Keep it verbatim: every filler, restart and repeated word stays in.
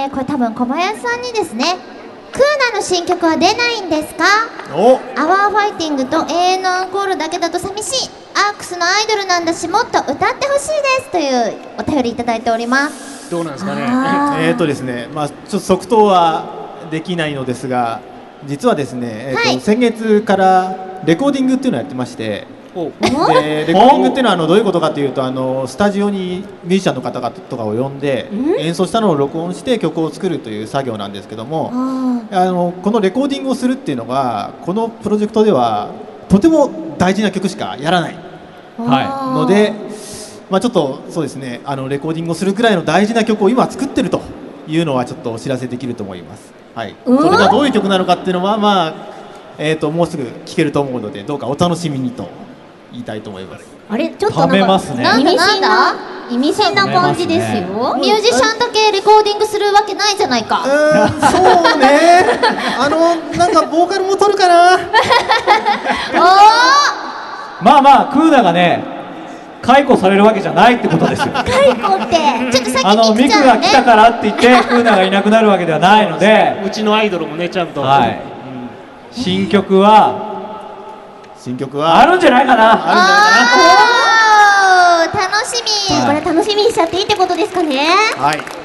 ね、これ多分小林さんにですね、クーナの新曲は出ないんですか？ おアワーファイティングと永遠のアンコールだけだと寂しい、アークスのアイドルなんだしもっと歌ってほしいですというお便りいただいております。 どうなんですかね。 えーとですね、まあちょっと即答はできないのですが、実はですね、えーと、はい、先月からレコーディングっていうのをやってまして、でレコーディングっていうのはあのどういうことかというと、あのスタジオにミュージシャンの方々とかを呼んで演奏したのを録音して曲を作るという作業なんですけども、あのこのレコーディングをするっていうのがこのプロジェクトではとても大事な曲しかやらないので、まあ、ちょっとそうですね、あのレコーディングをするくらいの大事な曲を今作ってるというのはちょっとお知らせできると思います。はい、それがどういう曲なのかっていうのは、まあえーともうすぐ聴けると思うので、どうかお楽しみにと言いたいと思います。 あれちょっとなんか、 ね、 なんだなんだ意味深な感じですよ。ミュージシャンだけレコーディングするわけないじゃないか。 うーん、そうね。あのなんかボーカルも取るかな。 おまあまあクーナがね解雇されるわけじゃないってことですよ。 解雇ってちょっとさっきあのミクが来たからって言ってクーナがいなくなるわけではないので、 うちのアイドルもねちゃんと、 はい、うん、新曲は新曲はあるんじゃないかな。 あるんじゃないかな。楽しみ、これ楽しみにしちゃっていいってことですかね。 はい。